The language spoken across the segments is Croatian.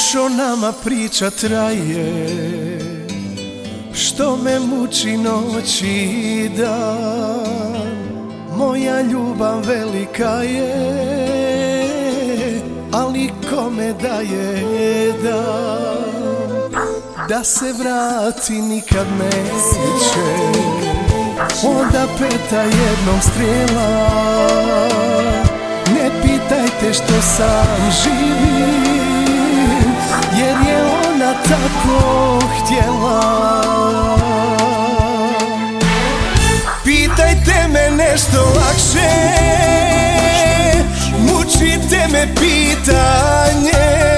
Dušo, nama priča traje, što me muči noć i dan. Moja ljubav velika je, ali kome daje dan? Da se vrati nikad neće, onda peta jednom strijela. Ne pitajte što sam živim, jer je ona tako htjela. Pitajte me nešto lakše, mučite me pitanjem.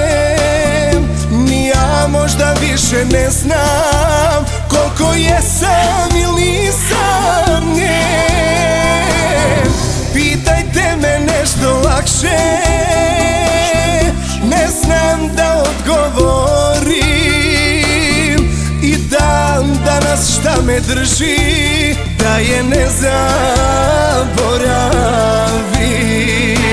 Ni ja možda više ne znam koliko jesam ili nisam njen. Pitajte me nešto lakše, ne znam da odgovorim. I dan danas šta me drži, da je ne zaboravim.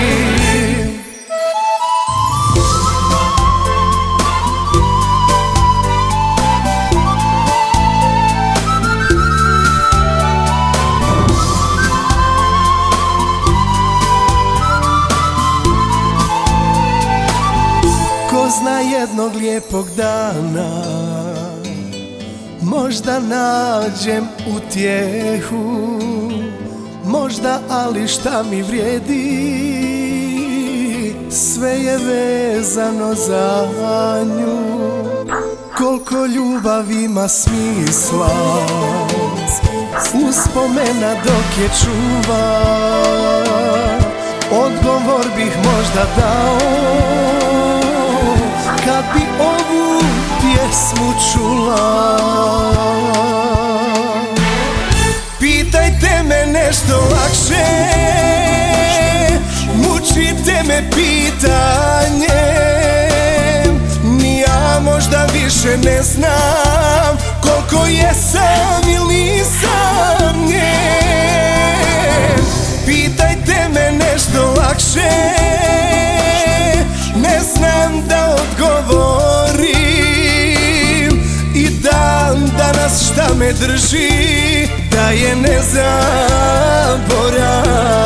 Ko zna jednog lijepog dana, možda nađem utjehu, možda, ali šta mi vrijedi, sve je vezano za nju. Koliko ljubav ima smisla, uspomena dok je čuva. Odgovor bih možda dao, kad bi ovu pjesmu čula. Pitajte me nešto lakše, mučite me pitanjem. Ni ja možda više ne znam koliko jesam ili nisam njen. Pitajte me nešto lakše, ne znam da odgovorim. I dan danas šta me drži, da je ne zaboravim.